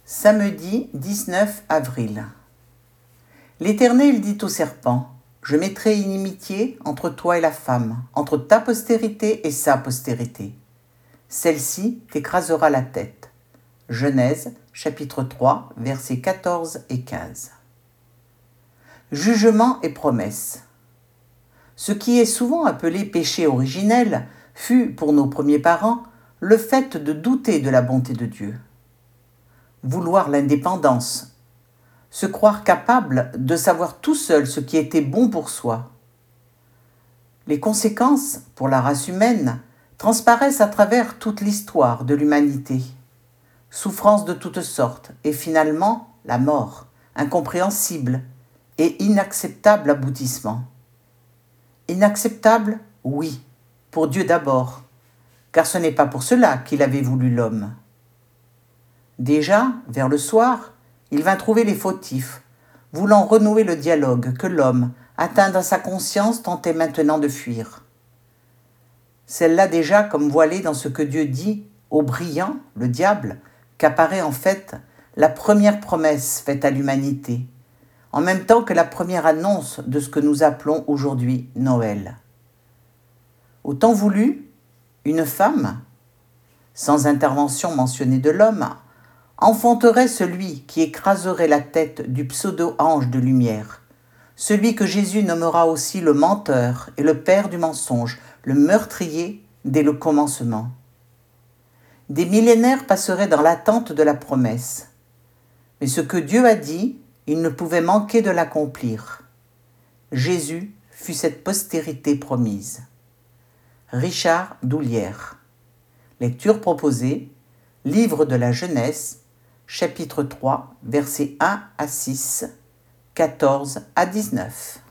Samedi 19 avril. L'Éternel dit au serpent, « Je mettrai inimitié entre toi et la femme, entre ta postérité et sa postérité. Celle-ci t'écrasera la tête. » Genèse, chapitre 3, versets 14 et 15. Jugement et promesse. Ce qui est souvent appelé péché originel fut, pour nos premiers parents, le fait de douter de la bonté de Dieu. Vouloir l'indépendance, se croire capable de savoir tout seul ce qui était bon pour soi. Les conséquences, pour la race humaine, transparaissent à travers toute l'histoire de l'humanité. Souffrances de toutes sortes et finalement la mort, incompréhensible et inacceptable aboutissement. Inacceptable, oui, pour Dieu d'abord, car ce n'est pas pour cela qu'il avait voulu l'homme. Déjà, vers le soir, il vint trouver les fautifs, voulant renouer le dialogue que l'homme, atteint dans sa conscience, tentait maintenant de fuir. Celle-là déjà comme voilée dans ce que Dieu dit au brillant, le diable, qu'apparaît en fait la première promesse faite à l'humanité, en même temps que la première annonce de ce que nous appelons aujourd'hui Noël. Au temps voulu, une femme, sans intervention mentionnée de l'homme, enfanterait celui qui écraserait la tête du pseudo-ange de lumière, celui que Jésus nommera aussi le menteur et le père du mensonge, le meurtrier dès le commencement. Des millénaires passeraient dans l'attente de la promesse, mais ce que Dieu a dit, il ne pouvait manquer de l'accomplir. Jésus fut cette postérité promise. Richard Doulière. Lecture proposée, Livre de la Jeunesse, chapitre 3, versets 1 à 6, 14 à 19.